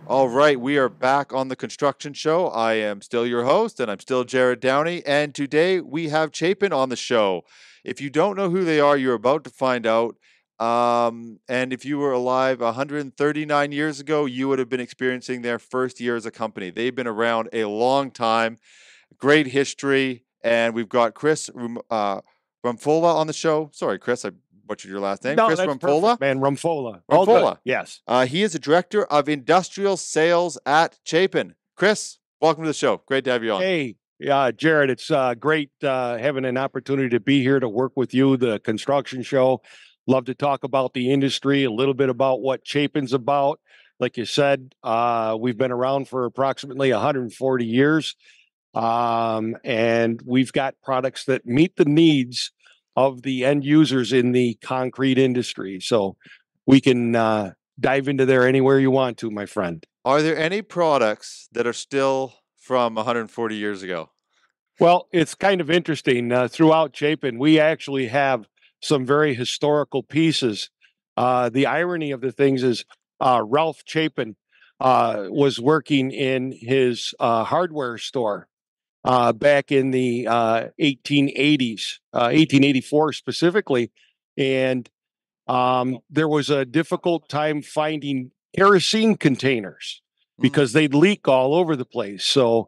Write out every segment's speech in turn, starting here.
All right, we are back on the construction show. I am still your host, and I'm still Jared Downey. And today we have Chapin on the show. If you don't know who they are, you're about to find out. And if you were alive 139 years ago, you would have been experiencing their first year as a company. They've been around a long time, great history, and we've got Chris Rumfola on the show. Sorry, Chris, I butchered your last name. No, Chris that's Rumfola. perfect, man. Rumfola. All good. Rumfola. Yes. He is a director of industrial sales at Chapin. Chris, welcome to the show. Great to have you on. Hey, Jared, it's great having an opportunity to be here to work with you, the construction show. Love to talk about the industry, a little bit about what Chapin's about. Like you said, we've been around for approximately 140 years, and we've got products that meet the needs of the end users in the concrete industry. So we can dive into there anywhere you want to, my friend. Are there any products that are still from 140 years ago? Well, it's kind of interesting. Throughout Chapin, we actually have some very historical pieces. The irony of the things is Ralph Chapin was working in his hardware store back in the 1880s, 1884 specifically. And there was a difficult time finding kerosene containers because they'd leak all over the place. So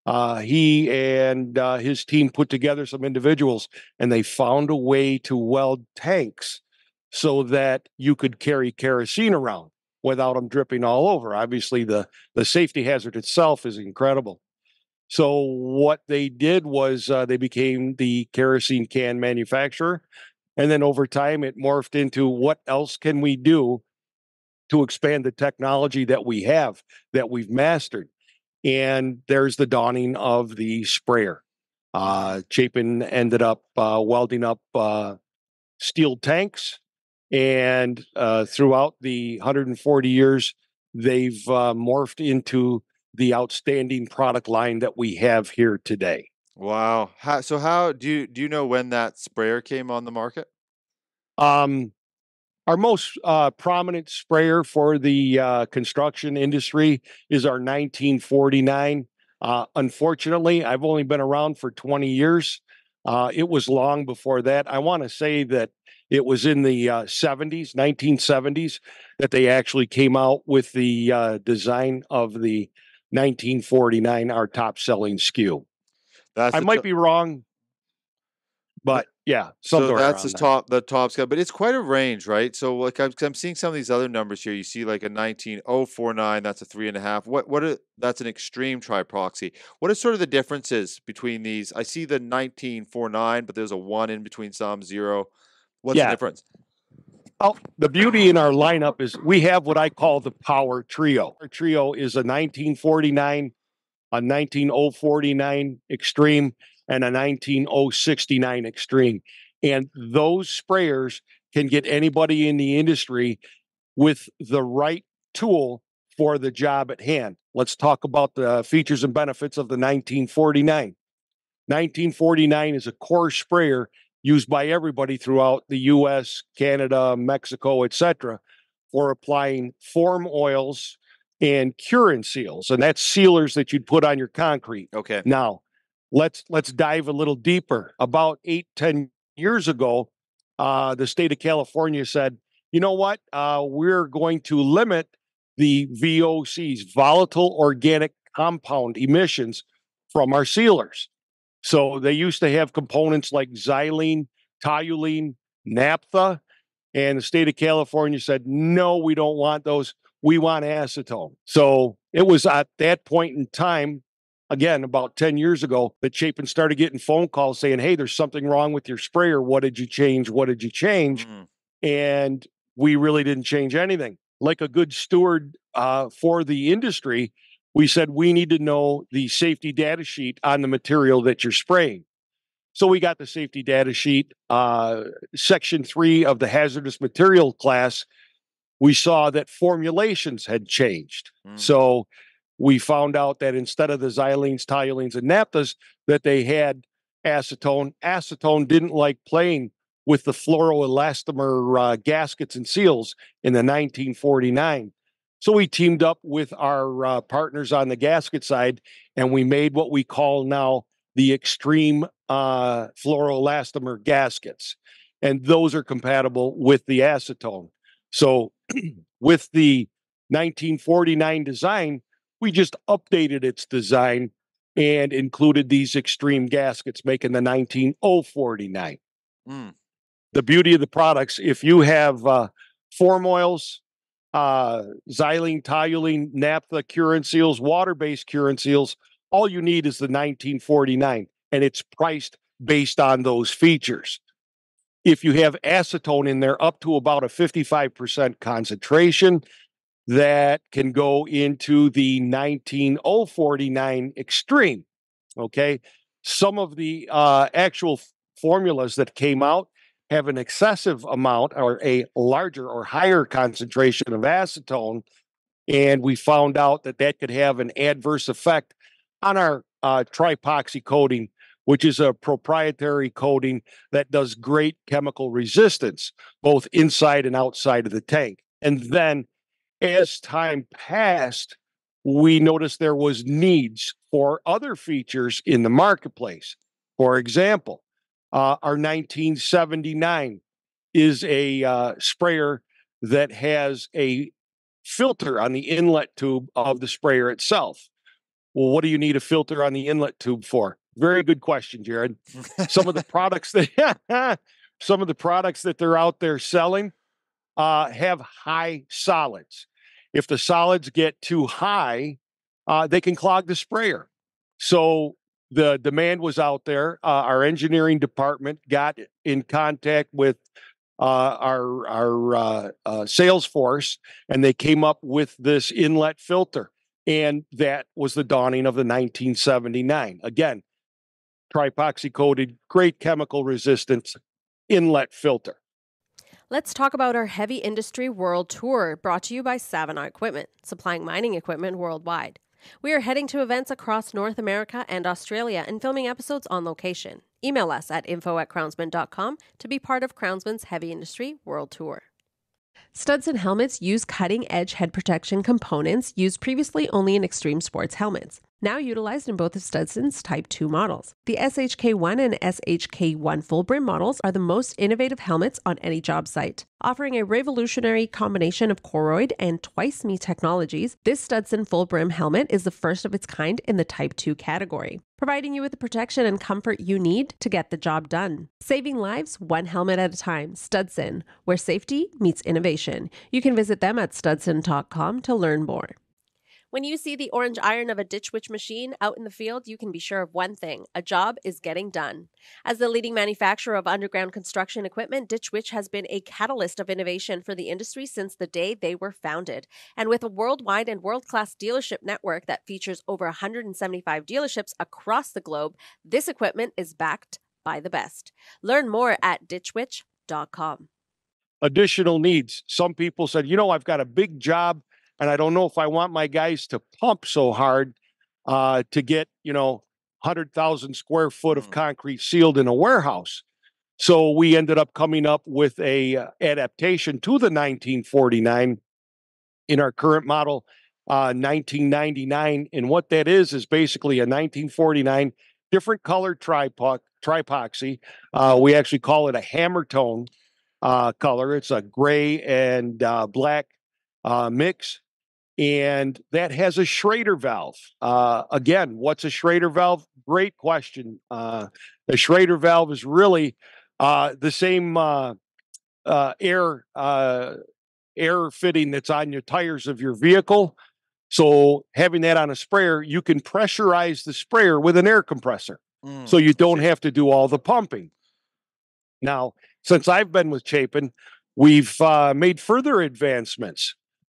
he and his team put together some individuals and they found a way to weld tanks so that you could carry kerosene around without them dripping all over. Obviously, the safety hazard itself is incredible. So what they did was they became the kerosene can manufacturer. And then over time, it morphed into what else can we do to expand the technology that we have, that we've mastered. And there's the dawning of the sprayer. Chapin ended up welding up steel tanks. And throughout the 140 years, they've morphed into the outstanding product line that we have here today. Wow. How do you know when that sprayer came on the market? Um, our most prominent sprayer for the construction industry is our 1949. Unfortunately, I've only been around for 20 years. It was long before that. I want to say that it was in the 70s, 1970s, that they actually came out with the design of the 1949, our top selling SKU. That's I the might t- be wrong, but yeah, So somewhere that's around his there. top scale, but it's quite a range, right? So like I'm seeing some of these other numbers here. You see like a 19049, that's a 3.5. That's an extreme triproxy. What are sort of the differences between these? I see the 1949, but there's a one in between some zero. What's the Yeah. difference? Oh, the beauty in our lineup is we have what I call the Power Trio. Our trio is a 1949, a 19049 Extreme, and a 19069 Extreme. And those sprayers can get anybody in the industry with the right tool for the job at hand. Let's talk about the features and benefits of the 1949. 1949 is a core sprayer used by everybody throughout the US, Canada, Mexico, etc., for applying form oils and cure seals. And that's sealers that you'd put on your concrete. Okay. Now, let's dive a little deeper. About 8-10 years ago, the state of California said, you know what? We're going to limit the VOCs, volatile organic compound emissions, from our sealers. So they used to have components like xylene, toluene, naphtha, and the state of California said, no, we don't want those. We want acetone. So it was at that point in time, again, about 10 years ago, that Chapin started getting phone calls saying, hey, there's something wrong with your sprayer. What did you change? What did you change? And we really didn't change anything. Like a good steward for the industry, we said we need to know the safety data sheet on the material that you're spraying. So we got the safety data sheet, section 3 of the hazardous material class. We saw that formulations had changed. So we found out that instead of the xylenes, toluenes, and naphthas, that they had acetone. Acetone didn't like playing with the fluoroelastomer gaskets and seals in the 1949. So we teamed up with our partners on the gasket side, and we made what we call now the extreme fluoroelastomer gaskets. And those are compatible with the acetone. So with the 1949 design, we just updated its design and included these extreme gaskets, making the 19049. Mm. The beauty of the products, if you have form oils, xylene, toluene, naphtha, Curin seals, water-based Curin seals, all you need is the 1949, and it's priced based on those features. If you have acetone in there up to about a 55% concentration, that can go into the 19049 extreme. Okay. Some of the actual formulas that came out have an excessive amount or a larger or higher concentration of acetone. And we found out that that could have an adverse effect on our tripoxy coating, which is a proprietary coating that does great chemical resistance, both inside and outside of the tank. And then as time passed, we noticed there was needs for other features in the marketplace. For example, our 1979 is a sprayer that has a filter on the inlet tube of the sprayer itself. Well, what do you need a filter on the inlet tube for? Very good question, Jared. Some of the products that some of the products that they're out there selling have high solids. If the solids get too high, they can clog the sprayer. So the demand was out there. Our engineering department got in contact with our sales force, and they came up with this inlet filter. And that was the dawning of the 1979. Again, tripoxy coated, great chemical resistance inlet filter. Let's talk about our Heavy Industry World Tour, brought to you by Savona Equipment, supplying mining equipment worldwide. We are heading to events across North America and Australia and filming episodes on location. Email us at info@crownsman.com to be part of Crownsman's Heavy Industry World Tour. Studson helmets use cutting-edge head protection components used previously only in extreme sports helmets, now utilized in both of Studson's Type 2 models. The SHK1 and SHK1 full brim models are the most innovative helmets on any job site. Offering a revolutionary combination of Koroyd and Twice Me technologies, this Studson full brim helmet is the first of its kind in the Type 2 category, providing you with the protection and comfort you need to get the job done. Saving lives one helmet at a time. Studson, where safety meets innovation. You can visit them at studson.com to learn more. When you see the orange iron of a Ditch Witch machine out in the field, you can be sure of one thing: a job is getting done. As the leading manufacturer of underground construction equipment, Ditch Witch has been a catalyst of innovation for the industry since the day they were founded. And with a worldwide and world-class dealership network that features over 175 dealerships across the globe, this equipment is backed by the best. Learn more at ditchwitch.com. Additional needs. Some people said, I've got a big job, and I don't know if I want my guys to pump so hard to get, 100,000 square foot of concrete sealed in a warehouse. So we ended up coming up with a adaptation to the 1949 in our current model, 1999. And what that is basically a 1949 different colored tripoxy. We actually call it a hammer tone color. It's a gray and black mix. And that has a Schrader valve. Again, what's a Schrader valve? Great question. The Schrader valve is really the same air fitting that's on your tires of your vehicle. So having that on a sprayer, you can pressurize the sprayer with an air compressor. So you don't have to do all the pumping. Now, since I've been with Chapin, we've made further advancements.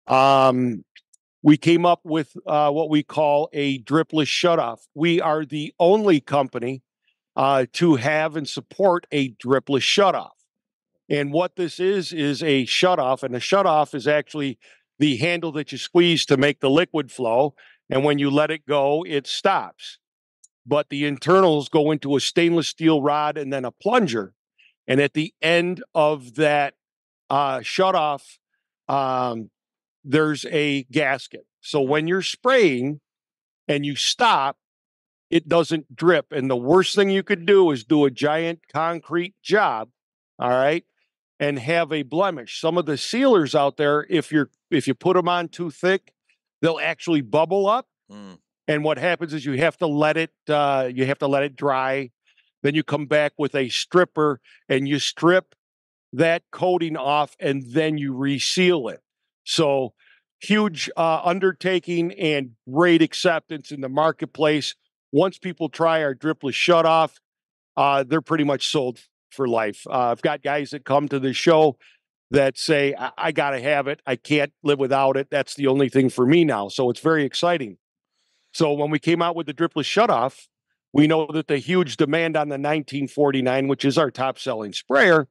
We came up with what we call a dripless shutoff. We are the only company to have and support a dripless shutoff. And what this is a shutoff, and a shutoff is actually the handle that you squeeze to make the liquid flow. And when you let it go, it stops. But the internals go into a stainless steel rod and then a plunger. And at the end of that shutoff, there's a gasket. So when you're spraying and you stop, it doesn't drip. And the worst thing you could do is do a giant concrete job, all right, and have a blemish. Some of the sealers out there, if you put them on too thick, they'll actually bubble up. And what happens is you have to let it dry. Then you come back with a stripper and you strip that coating off, and then you reseal it. So huge undertaking and great acceptance in the marketplace. Once people try our dripless shutoff, they're pretty much sold for life. I've got guys that come to the show that say, I got to have it. I can't live without it. That's the only thing for me now. So it's very exciting. So when we came out with the dripless shutoff, we know that the huge demand on the 1949, which is our top selling sprayer,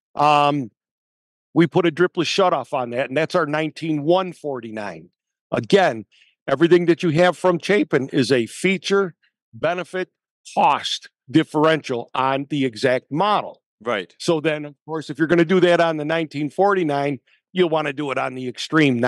we put a dripless shutoff on that, and that's our 19149. Again, everything that you have from Chapin is a feature, benefit, cost differential on the exact model. Right. So then, of course, if you're going to do that on the 1949, you'll want to do it on the extreme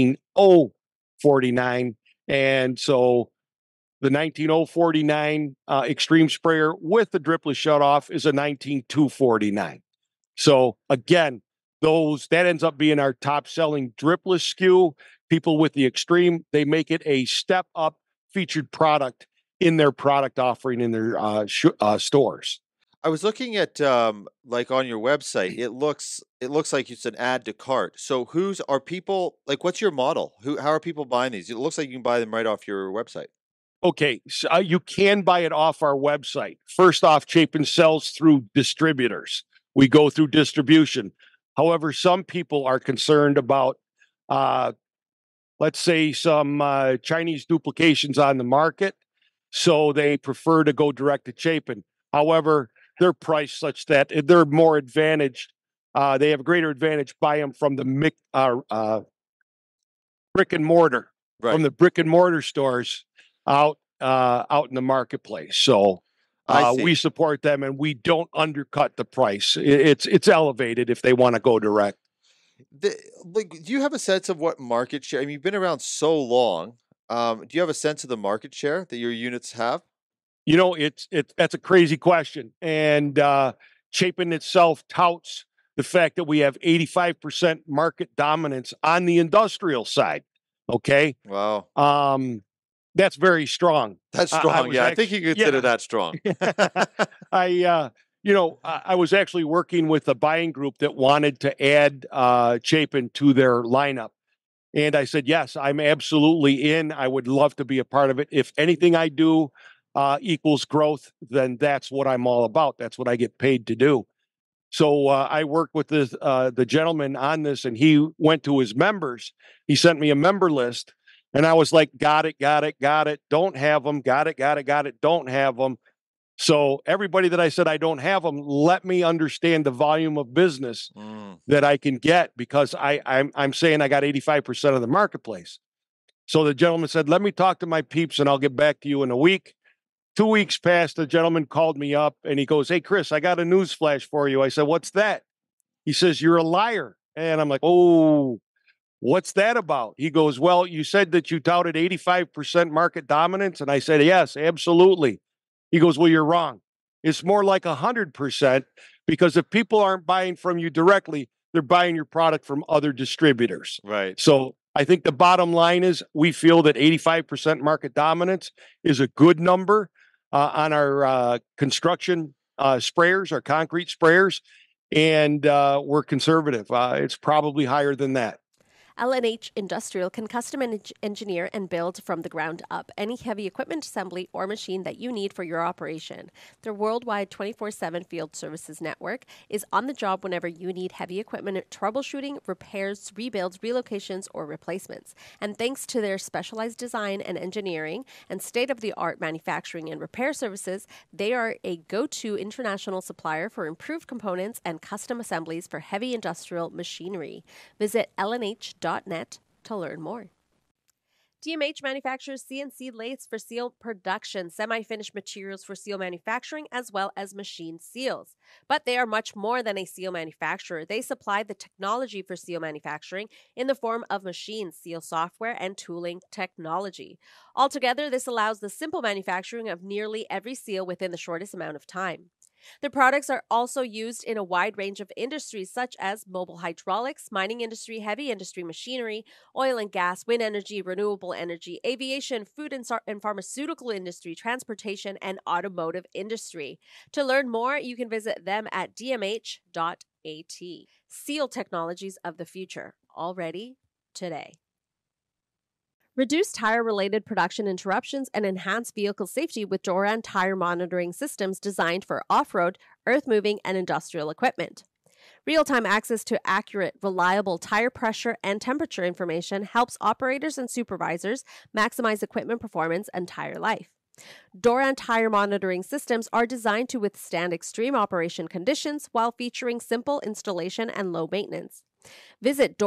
19049. And so the 19049 extreme sprayer with the dripless shutoff is a 19249. So again, that ends up being our top selling dripless SKU. People with the extreme, they make it a step up featured product in their product offering in their stores. I was looking at like on your website. It looks like it's an add to cart. So what's your model? How are people buying these? It looks like you can buy them right off your website. Okay, so you can buy it off our website. First off, Chapin sells through distributors. We go through distribution. However, some people are concerned about, let's say, some Chinese duplications on the market, so they prefer to go direct to Chapin. However, they're priced such that they're more advantaged. They have a greater advantage buy them from the brick and mortar, right, from the brick and mortar stores out in the marketplace. So we support them, and we don't undercut the price. It's elevated if they want to go direct. Do you have a sense of what market share? I mean, you've been around so long. Do you have a sense of the market share that your units have? You know, that's a crazy question, and Chapin itself touts the fact that we have 85% market dominance on the industrial side. Okay. Wow. That's very strong. That's strong. I think you consider that strong. I was actually working with a buying group that wanted to add Chapin to their lineup. And I said, yes, I'm absolutely in. I would love to be a part of it. If anything I do equals growth, then that's what I'm all about. That's what I get paid to do. So I worked with the gentleman on this, and he went to his members. He sent me a member list. And I was like, got it. Don't have them. Got it. Don't have them. So everybody that I said I don't have them, let me understand the volume of business that I can get, because I'm saying I got 85% of the marketplace. So the gentleman said, let me talk to my peeps and I'll get back to you in a week. 2 weeks passed. The gentleman called me up and he goes, hey, Chris, I got a news flash for you. I said, what's that? He says, you're a liar. And I'm like, oh, what's that about? He goes, well, you said that you touted 85% market dominance. And I said, yes, absolutely. He goes, well, you're wrong. It's more like 100%, because if people aren't buying from you directly, they're buying your product from other distributors. Right. So I think the bottom line is we feel that 85% market dominance is a good number on our construction sprayers, our concrete sprayers. And we're conservative. It's probably higher than that. L&H Industrial can custom engineer and build from the ground up any heavy equipment assembly or machine that you need for your operation. Their worldwide 24/7 field services network is on the job whenever you need heavy equipment troubleshooting, repairs, rebuilds, relocations, or replacements. And thanks to their specialized design and engineering and state-of-the-art manufacturing and repair services, they are a go-to international supplier for improved components and custom assemblies for heavy industrial machinery. Visit lnh.net to learn more. DMH manufactures CNC lathes for seal production, semi-finished materials for seal manufacturing, as well as machine seals. But they are much more than a seal manufacturer. They supply the technology for seal manufacturing in the form of machines, seal software, and tooling technology. Altogether, this allows the simple manufacturing of nearly every seal within the shortest amount of time. The products are also used in a wide range of industries such as mobile hydraulics, mining industry, heavy industry machinery, oil and gas, wind energy, renewable energy, aviation, food and pharmaceutical industry, transportation, and automotive industry. To learn more, you can visit them at dmh.at. Seal technologies of the future, already today. Reduce tire-related production interruptions and enhance vehicle safety with Doran tire monitoring systems designed for off-road, earth-moving, and industrial equipment. Real-time access to accurate, reliable tire pressure and temperature information helps operators and supervisors maximize equipment performance and tire life. Doran tire monitoring systems are designed to withstand extreme operation conditions while featuring simple installation and low maintenance. Visit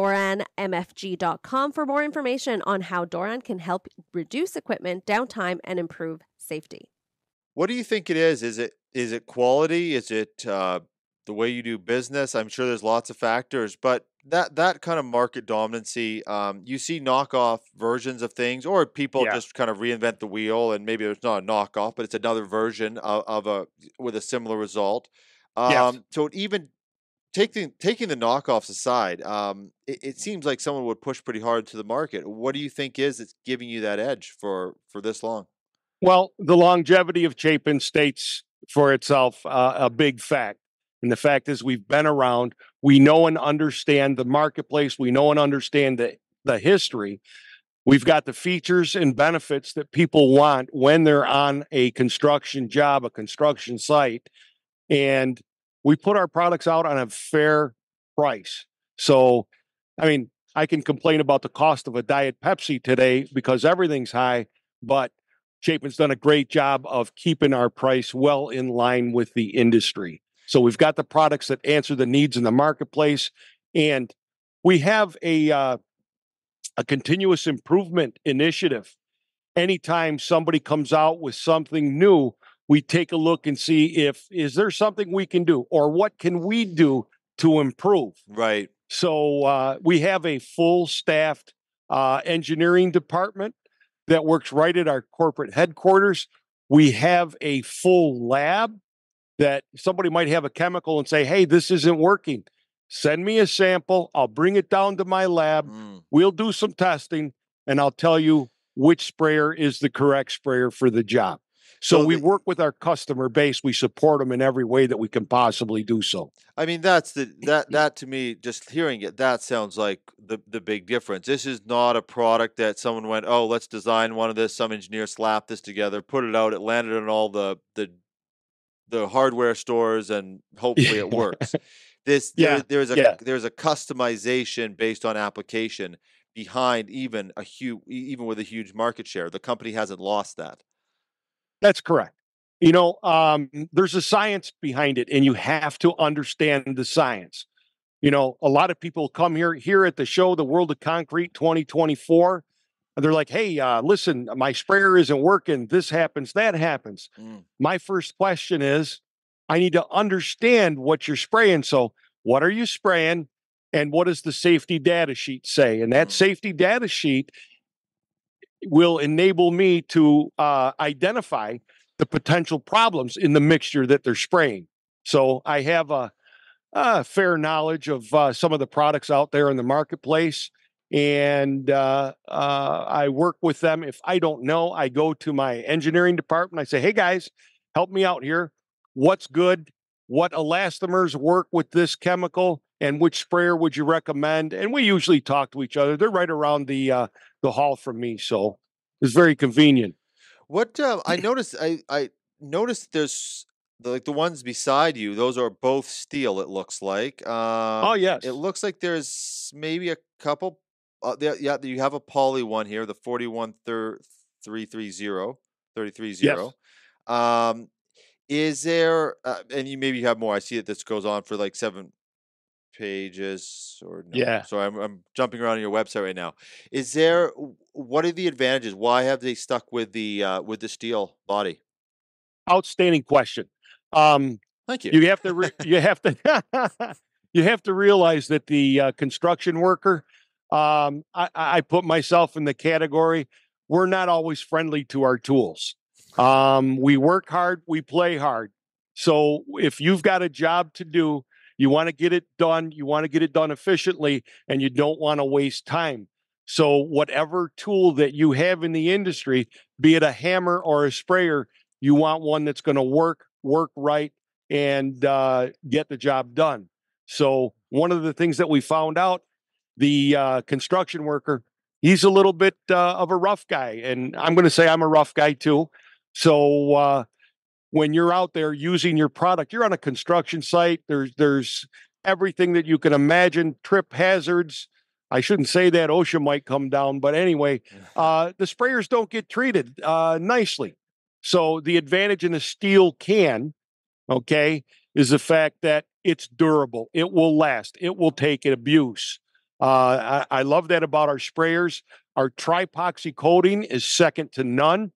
DoranMFG.com for more information on how Doran can help reduce equipment downtime and improve safety. What do you think it is? Is it quality? Is it the way you do business? I'm sure there's lots of factors, but that kind of market dominancy, you see knockoff versions of things, or people Yeah. just kind of reinvent the wheel, and maybe it's not a knockoff, but it's another version of a with a similar result. Yes. So even taking the knockoffs aside, it seems like someone would push pretty hard to the market. What do you think is it's giving you that edge for this long? Well, the longevity of Chapin states for itself a big fact. And the fact is, we've been around. We know and understand the marketplace. We know and understand the history. We've got the features and benefits that people want when they're on a construction job, a construction site. And we put our products out on a fair price. So, I mean, I can complain about the cost of a Diet Pepsi today because everything's high, but Chapin's done a great job of keeping our price well in line with the industry. So we've got the products that answer the needs in the marketplace, and we have a continuous improvement initiative. Anytime somebody comes out with something new, we take a look and see is there something we can do, or what can we do to improve. Right. So we have a full staffed engineering department that works right at our corporate headquarters. We have a full lab that somebody might have a chemical and say, hey, this isn't working. Send me a sample. I'll bring it down to my lab. We'll do some testing, and I'll tell you which sprayer is the correct sprayer for the job. So we work with our customer base. We support them in every way that we can possibly do so. I mean, that's that to me, just hearing it, that sounds like the big difference. This is not a product that someone went, oh, let's design one of this. Some engineer slapped this together, put it out. It landed in all the hardware stores, and hopefully it works. There's a customization based on application behind even with a huge market share. The company hasn't lost that. That's correct. You know, there's a science behind it, and you have to understand the science. You know, a lot of people come here at the show, the World of Concrete 2024, and they're like, hey, listen, my sprayer isn't working. This happens, that happens. My first question is, I need to understand what you're spraying. So what are you spraying, and what does the safety data sheet say? And that safety data sheet will enable me to identify the potential problems in the mixture that they're spraying. So I have a fair knowledge of some of the products out there in the marketplace, and I work with them. If I don't know, I go to my engineering department. I say, hey guys, help me out here. What's good? What elastomers work with this chemical, and which sprayer would you recommend? And we usually talk to each other. They're right around the hall from me, so it's very convenient. What I noticed there's the ones beside you. Those are both steel. It looks like. Oh yes. It looks like there's maybe a couple. You have a poly one here, the 41330. Yes. Is there? And you maybe have more. I see that this goes on for like 7 pages or no? Yeah. So I'm jumping around on your website right now. What are the advantages? Why have they stuck with the steel body? Outstanding question. Um, Thank you. you have to you have to you have to realize that the construction worker, I put myself in the category. We're not always friendly to our tools. We work hard, we play hard. So if you've got a job to do, you want to get it done, you want to get it done efficiently, and you don't want to waste time. So whatever tool that you have in the industry, be it a hammer or a sprayer, you want one that's going to work right, and get the job done. So one of the things that we found out, the construction worker, he's a little bit of a rough guy, and I'm going to say I'm a rough guy too. So when you're out there using your product, you're on a construction site. There's everything that you can imagine, trip hazards. I shouldn't say that, OSHA might come down, but anyway, the sprayers don't get treated nicely. So the advantage in a steel can, okay, is the fact that it's durable. It will last. It will take abuse. I love that about our sprayers. Our tripoxy coating is second to none.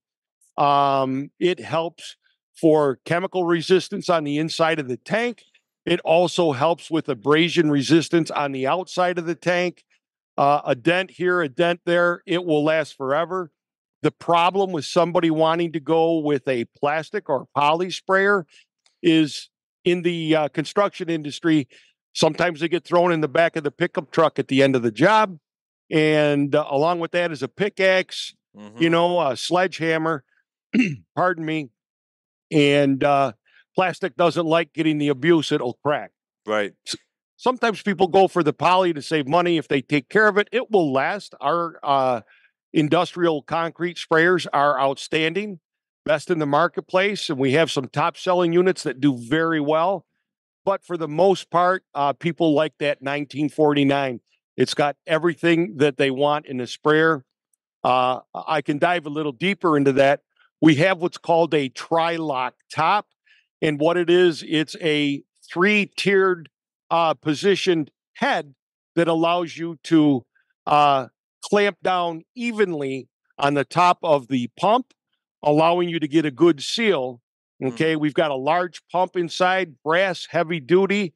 It helps for chemical resistance on the inside of the tank. It also helps with abrasion resistance on the outside of the tank. A dent here, a dent there, it will last forever. The problem with somebody wanting to go with a plastic or poly sprayer is in the construction industry, sometimes they get thrown in the back of the pickup truck at the end of the job. And along with that is a pickaxe, a sledgehammer, pardon me. And plastic doesn't like getting the abuse, it'll crack. Right. Sometimes people go for the poly to save money. If they take care of it, it will last. Our industrial concrete sprayers are outstanding, best in the marketplace, and we have some top selling units that do very well. But for the most part, people like that 1949. It's got everything that they want in a sprayer. I can dive a little deeper into that. We have what's called a tri-lock top, and what it is, it's a 3-tiered positioned head that allows you to clamp down evenly on the top of the pump, allowing you to get a good seal. Okay, we've got a large pump inside, brass, heavy duty,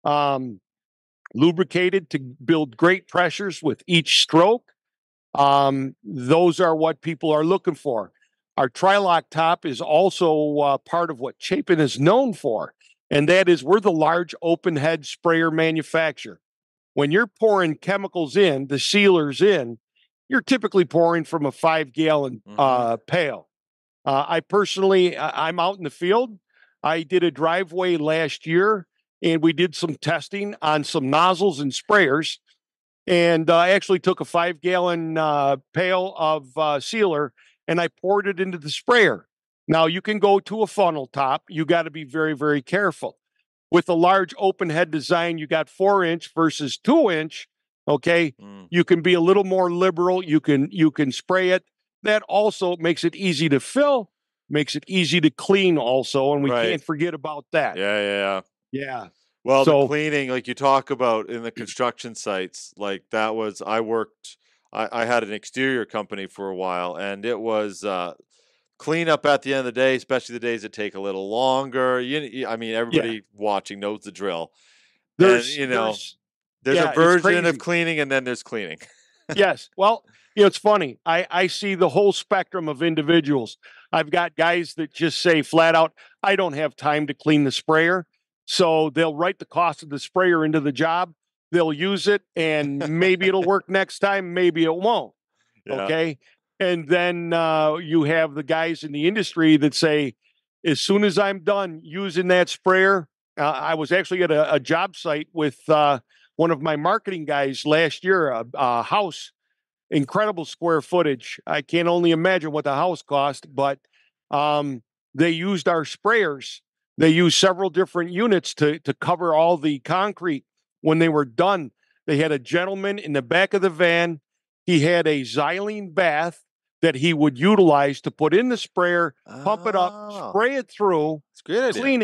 lubricated to build great pressures with each stroke. Those are what people are looking for. Our Tri-Lock top is also part of what Chapin is known for, and that is we're the large open head sprayer manufacturer. When you're pouring chemicals in, the sealers in, you're typically pouring from a 5-gallon pail. I personally, I'm out in the field. I did a driveway last year, and we did some testing on some nozzles and sprayers. And I actually took a 5-gallon pail of sealer, and I poured it into the sprayer. Now, you can go to a funnel top. You got to be very, very careful. With a large open head design, you got 4-inch versus 2-inch. Okay, you can be a little more liberal. You can spray it. That also makes it easy to fill, makes it easy to clean also, and we can't forget about that. Yeah. Well, the cleaning, like you talk about in the construction sites, like that was, I had an exterior company for a while, and it was clean up at the end of the day, especially the days that take a little longer. I mean, everybody watching knows the drill. There's a version of cleaning, and then there's cleaning. Yes. Well, it's funny. I see the whole spectrum of individuals. I've got guys that just say flat out, I don't have time to clean the sprayer. So they'll write the cost of the sprayer into the job. They'll use it, and maybe it'll work next time. Maybe it won't. Yeah. Okay. And then you have the guys in the industry that say, as soon as I'm done using that sprayer, I was actually at a job site with one of my marketing guys last year, a house, incredible square footage. I can't only imagine what the house cost, but they used our sprayers. They used several different units to cover all the concrete. When they were done, they had a gentleman in the back of the van. He had a xylene bath that he would utilize to put in the sprayer, pump it up, spray it through, clean it,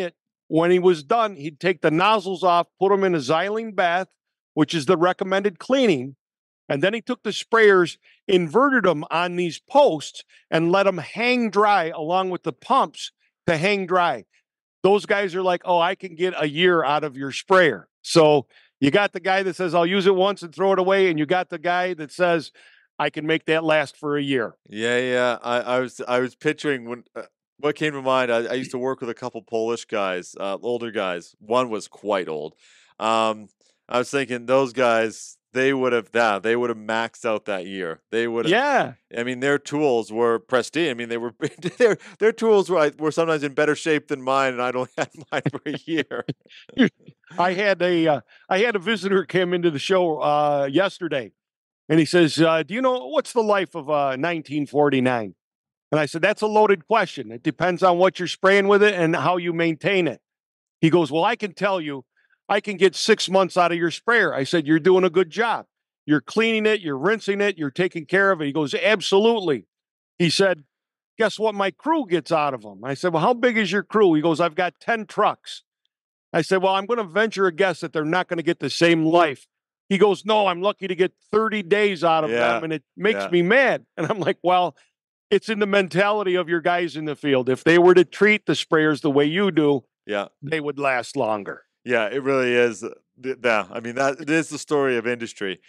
when he was done, he'd take the nozzles off, put them in a xylene bath, which is the recommended cleaning. And then he took the sprayers, inverted them on these posts, and let them hang dry along with the pumps to hang dry. Those guys are like, oh, I can get a year out of your sprayer. So you got the guy that says, I'll use it once and throw it away. And you got the guy that says, I can make that last for a year. Yeah. I was picturing when what came to mind. I used to work with a couple Polish guys, older guys. One was quite old. I was thinking those guys, they would have maxed out that year. They would have. Yeah. I mean, their tools were pristine. I mean, they were their tools were sometimes in better shape than mine, and I'd only had mine for a year. I had a visitor come into the show yesterday, and he says, "Do you know what's the life of 1949?" And I said, "That's a loaded question. It depends on what you're spraying with it and how you maintain it." He goes, "Well, I can tell you, I can get 6 months out of your sprayer." I said, "You're doing a good job. You're cleaning it, you're rinsing it, you're taking care of it." He goes, "Absolutely." He said, "Guess what my crew gets out of them?" I said, "Well, how big is your crew?" He goes, "I've got 10 trucks." I said, "Well, I'm going to venture a guess that they're not going to get the same life." He goes, "No, I'm lucky to get 30 days out of them, and it makes me mad." And I'm like, well, it's in the mentality of your guys in the field. If they were to treat the sprayers the way you do, they would last longer. Yeah, it really is. Yeah, I mean, that it is the story of industry.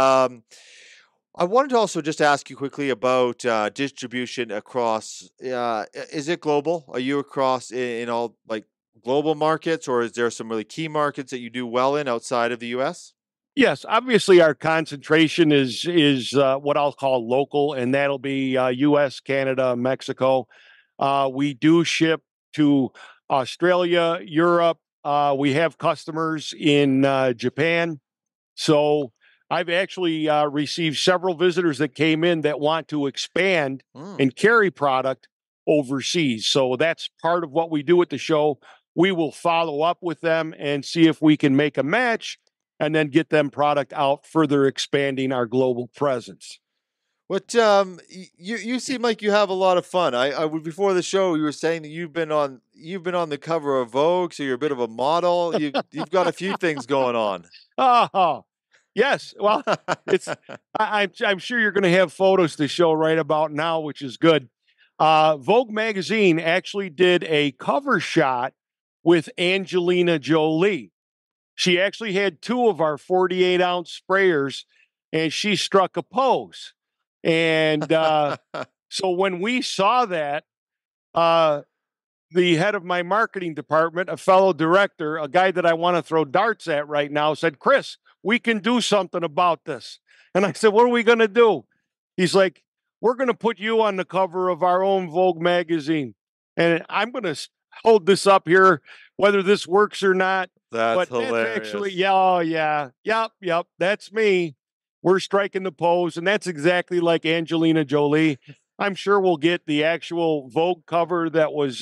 I wanted to also just ask you quickly about distribution across. Is it global? Are you across in all like global markets, or is there some really key markets that you do well in outside of the U.S.? Yes, obviously our concentration is what I'll call local, and that'll be U.S., Canada, Mexico. We do ship to Australia, Europe. We have customers in Japan. So I've actually received several visitors that came in that want to expand and carry product overseas. So that's part of what we do at the show. We will follow up with them and see if we can make a match and then get them product out, further expanding our global presence. What you seem like you have a lot of fun. I before the show you were saying that you've been on the cover of Vogue, so you're a bit of a model. You've got a few things going on. Oh, yes. Well, I'm sure you're going to have photos to show right about now, which is good. Vogue magazine actually did a cover shot with Angelina Jolie. She actually had 2 of our 48-ounce sprayers, and she struck a pose. And so when we saw that, the head of my marketing department, a fellow director, a guy that I want to throw darts at right now, said, "Chris, we can do something about this." And I said, "What are we going to do?" He's like, "We're going to put you on the cover of our own Vogue magazine. And I'm going to hold this up here, whether this works or not." That's but hilarious. That's actually, yep, that's me. We're striking the pose, and that's exactly like Angelina Jolie. I'm sure we'll get the actual Vogue cover that was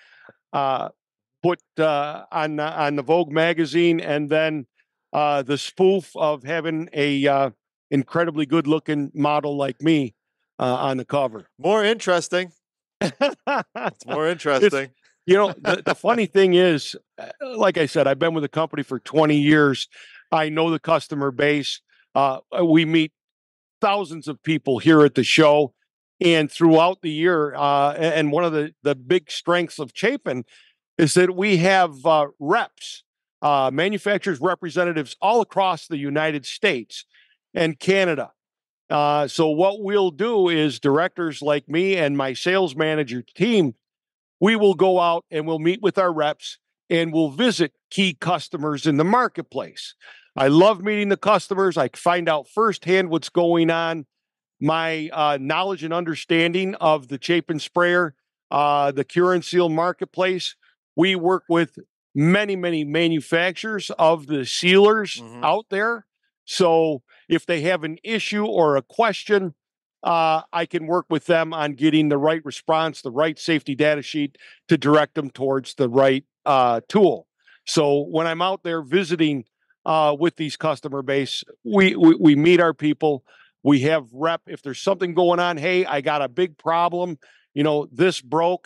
put on the Vogue magazine, and then the spoof of having a incredibly good-looking model like me on the cover. More interesting. It's more interesting. The funny thing is, like I said, I've been with the company for 20 years. I know the customer base. We meet thousands of people here at the show and throughout the year. And one of the big strengths of Chapin is that we have reps, manufacturers, representatives all across the United States and Canada. So what we'll do is directors like me and my sales manager team, we will go out and we'll meet with our reps and we'll visit key customers in the marketplace. I love meeting the customers. I find out firsthand what's going on. My knowledge and understanding of the Chapin sprayer, the Cure and Seal marketplace. We work with many, many manufacturers of the sealers out there. So if they have an issue or a question, I can work with them on getting the right response, the right safety data sheet to direct them towards the right tool. So when I'm out there visiting with these customer base, we meet our people. We have rep. If there's something going on, hey, I got a big problem. This broke.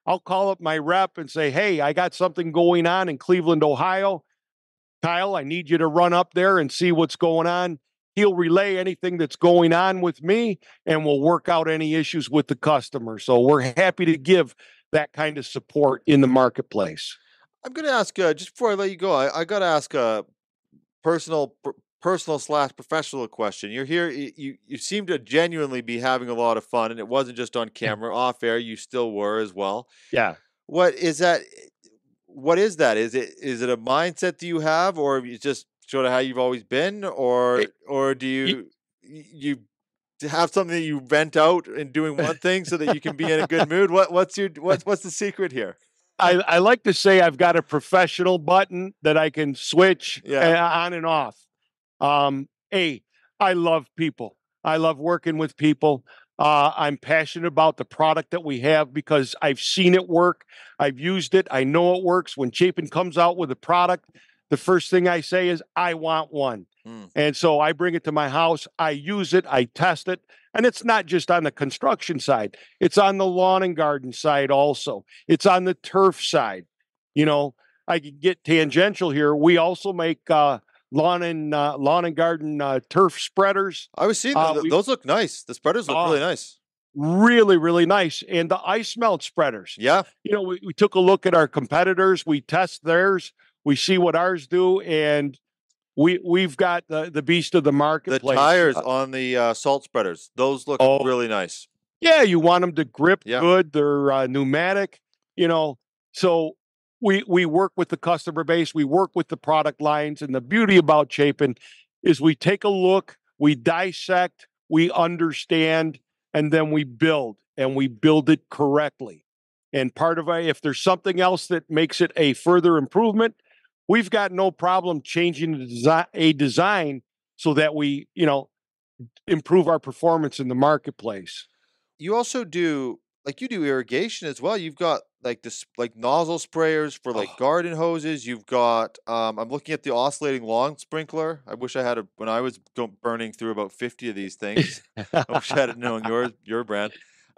I'll call up my rep and say, hey, I got something going on in Cleveland, Ohio. Kyle, I need you to run up there and see what's going on. He'll relay anything that's going on with me, and we'll work out any issues with the customer. So we're happy to give that kind of support in the marketplace. I'm going to ask, just before I let you go, I got to ask a personal / professional question. You're here, you seem to genuinely be having a lot of fun, and it wasn't just on camera, off air, you still were as well. Yeah. What is that? What is that? Is it a mindset that you have, or is just sort of how you've always been, or do you have something that you vent out in doing one thing so that you can be in a good mood? What's the secret here? I like to say I've got a professional button that I can switch on and off. I love people. I love working with people. I'm passionate about the product that we have because I've seen it work. I've used it. I know it works. When Chapin comes out with a product, the first thing I say is, I want one. And so I bring it to my house. I use it. I test it. And it's not just on the construction side. It's on the lawn and garden side also. It's on the turf side. You know, I could get tangential here. We also make lawn and garden turf spreaders. I was seeing those look nice. The spreaders look really nice. Really, really nice. And the ice melt spreaders. Yeah. You know, we took a look at our competitors. We test theirs. We see what ours do. And we've got the beast of the marketplace. The tires on the salt spreaders. Those look really nice. Yeah. You want them to grip good. They're pneumatic, you know, so we work with the customer base. We work with the product lines. And the beauty about Chapin is we take a look, we dissect, we understand, and then we build, and we build it correctly. And part of it, if there's something else that makes it a further improvement, we've got no problem changing a design so that we, you know, improve our performance in the marketplace. You also do, like, you do irrigation as well. You've got like this, like nozzle sprayers for like garden hoses. You've got, I'm looking at the oscillating lawn sprinkler. I wish I had when I was burning through about 50 of these things. I wish I had known your brand.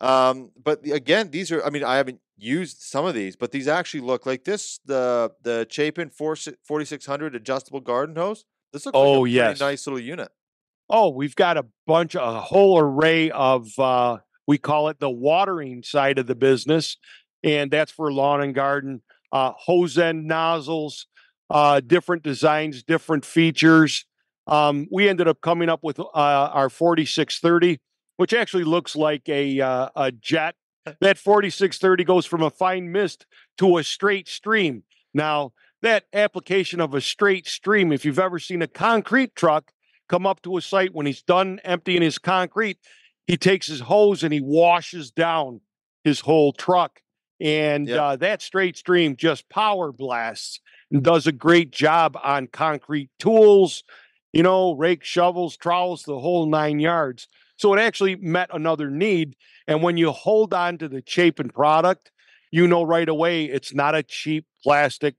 But again, these are, I mean, I haven't used some of these, but these actually look like this, the Chapin 4600 adjustable garden hose. This looks like a pretty nice little unit. Oh, we've got a whole array of, we call it the watering side of the business. And that's for lawn and garden, hose end nozzles, different designs, different features. We ended up coming up with our 4630, which actually looks like a jet. That 4630 goes from a fine mist to a straight stream. Now, that application of a straight stream, if you've ever seen a concrete truck come up to a site when he's done emptying his concrete, he takes his hose and he washes down his whole truck. And that straight stream just power blasts and does a great job on concrete tools, you know, rake, shovels, trowels, the whole 9 yards. So it actually met another need. And when you hold on to the Chapin product, you know right away it's not a cheap plastic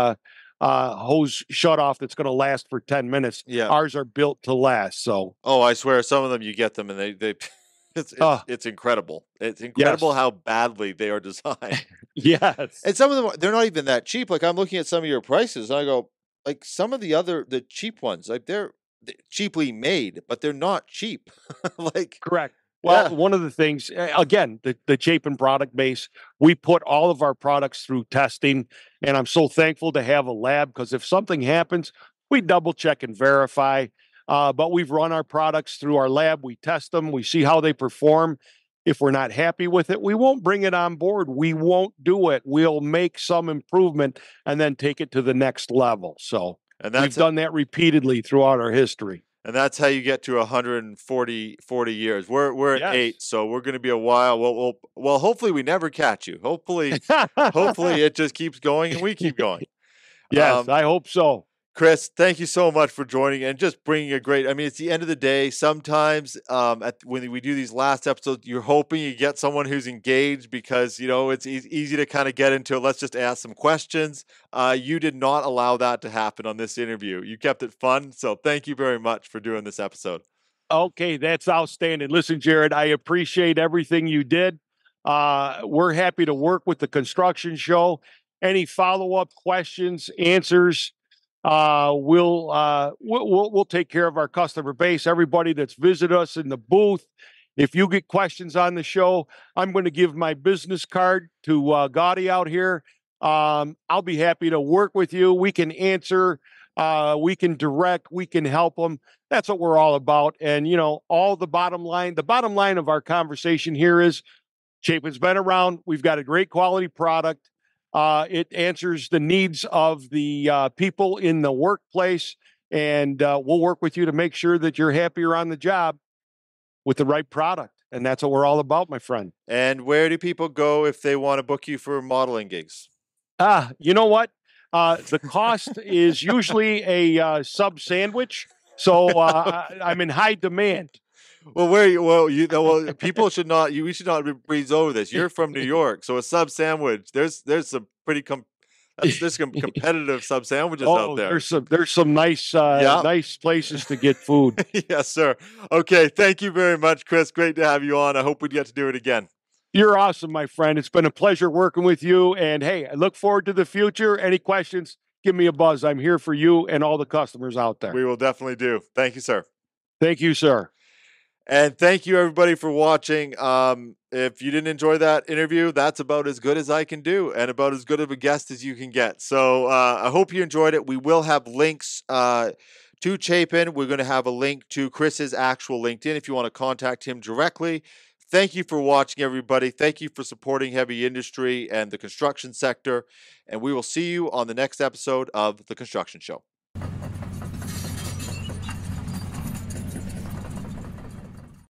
hose shutoff that's going to last for 10 minutes. Yeah. Ours are built to last. So. Oh, I swear, some of them you get them and they it's incredible. It's incredible how badly they are designed. Yes. And some of them, they're not even that cheap. Like, I'm looking at some of your prices and I go, like, some of the cheap ones, like they're cheaply made, but they're not cheap. Like, correct. Well, one of the things, again, the Chapin product base, we put all of our products through testing, and I'm so thankful to have a lab, because if something happens, we double check and verify. But we've run our products through our lab. We test them. We see how they perform. If we're not happy with it, we won't bring it on board. We won't do it. We'll make some improvement and then take it to the next level. So we've done that repeatedly throughout our history. And that's how you get to 140 years. We're at 8, so we're going to be a while. Well, hopefully we never catch you. Hopefully it just keeps going and we keep going. Yes, I hope so. Chris, thank you so much for joining and just bringing a great, I mean, it's the end of the day. Sometimes when we do these last episodes, you're hoping you get someone who's engaged because, you know, it's easy to kind of get into it. Let's just ask some questions. You did not allow that to happen on this interview. You kept it fun. So thank you very much for doing this episode. Okay, that's outstanding. Listen, Jared, I appreciate everything you did. We're happy to work with the construction show. Any follow-up questions, answers, we'll take care of our customer base. Everybody that's visited us in the booth. If you get questions on the show, I'm going to give my business card to Gaudi out here. I'll be happy to work with you. We can answer, we can direct, we can help them. That's what we're all about. And, all the bottom line of our conversation here is Chapin's been around. We've got a great quality product. It answers the needs of the people in the workplace. And we'll work with you to make sure that you're happier on the job with the right product. And that's what we're all about, my friend. And where do people go if they want to book you for modeling gigs? You know what? The cost is usually a sub sandwich. So I'm in high demand. Well, people should not. We should not breeze over this. You're from New York, so a sub sandwich. There's some pretty there's some competitive sub sandwiches out there. There's some nice nice places to get food. Yes, sir. Okay, thank you very much, Chris. Great to have you on. I hope we get to do it again. You're awesome, my friend. It's been a pleasure working with you. And hey, I look forward to the future. Any questions? Give me a buzz. I'm here for you and all the customers out there. We will definitely do. Thank you, sir. Thank you, sir. And thank you, everybody, for watching. If you didn't enjoy that interview, that's about as good as I can do and about as good of a guest as you can get. So I hope you enjoyed it. We will have links to Chapin. We're going to have a link to Chris's actual LinkedIn if you want to contact him directly. Thank you for watching, everybody. Thank you for supporting heavy industry and the construction sector. And we will see you on the next episode of The Construction Show.